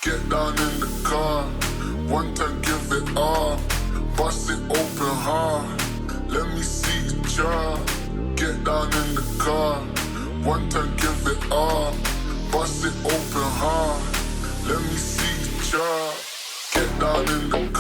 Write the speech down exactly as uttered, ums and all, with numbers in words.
Get down in the car, one time give it all. Bust it open hard, let me see the jar. Get down in the car, one time give it all. Bust it open hard, let me see the jar. Get down in the